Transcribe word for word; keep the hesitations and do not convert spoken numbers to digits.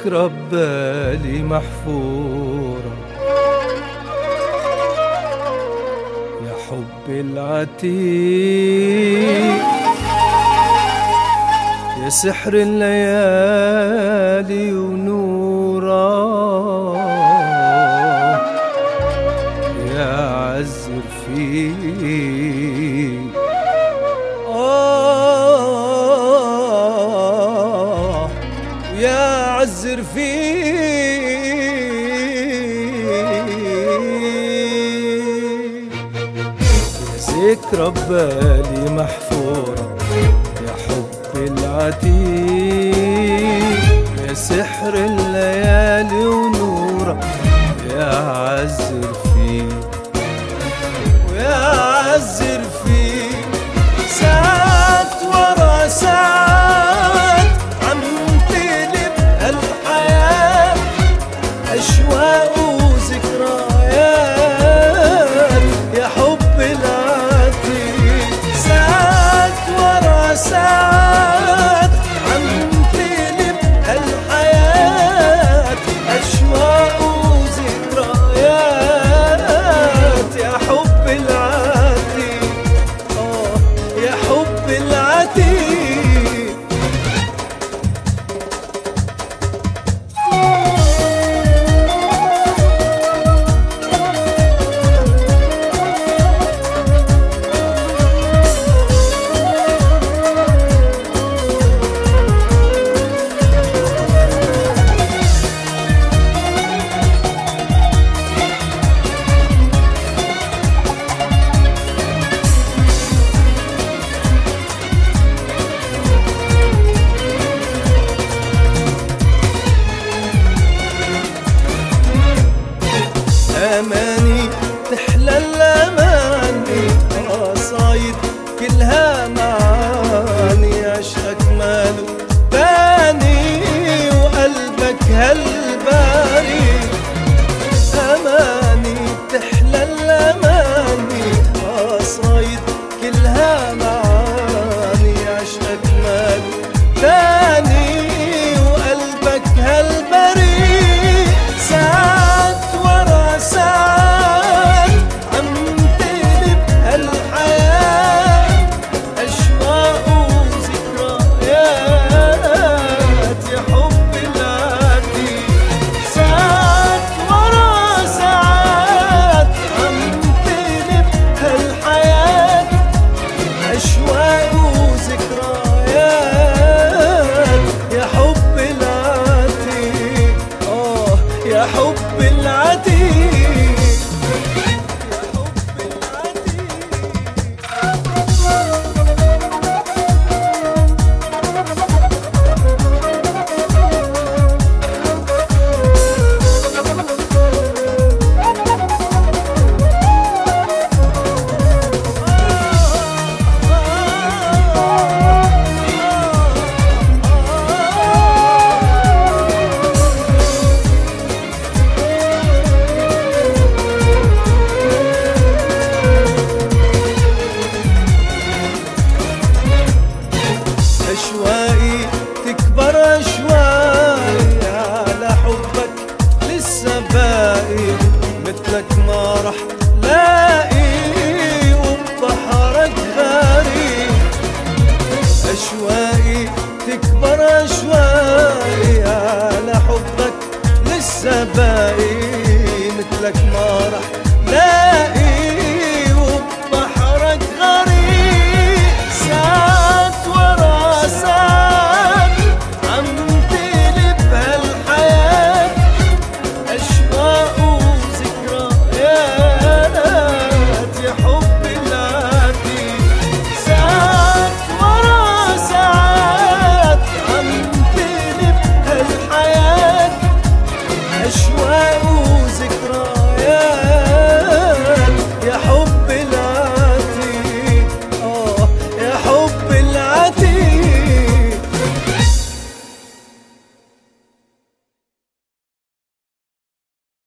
ذكرى ببالي محفورة يا حبي العتيق، يا سحر الليالي ونورا، يا عز الفيل آه يا عز الفيل، يا ذكرى ببالي محفورة يا حبي العتيق، يا سحر الليالي ونورا، يا عز الفيل ويا عز الفيل. ساعات ورا ساعات عم تقلب هالحياة أشواق وذكريات يا حب العتيق. ساعات ورا ساعات عم تقلب هالحياة أشواق وذكريات يا حب العتيق، آه يا حب العتيق. أماني تحلى الأماني قصايد كلها معاني، عشقك ماله باني وقلبك هالباري. أماني تحلى الأماني قصايد كلها معاني، عشقك ماله باني وقلبك هالباري. ساعات ورا ساعات عم تقلب هالحياة أشواق وذكريات يا حب العتيق. ساعات ورا ساعات عم تقلب هالحياة أشواق وذكريات يا حب العتيق، آه يا حب العتيق. أشواقي تكبر أشواقي على حبك لسه باقي، مثلك ما رح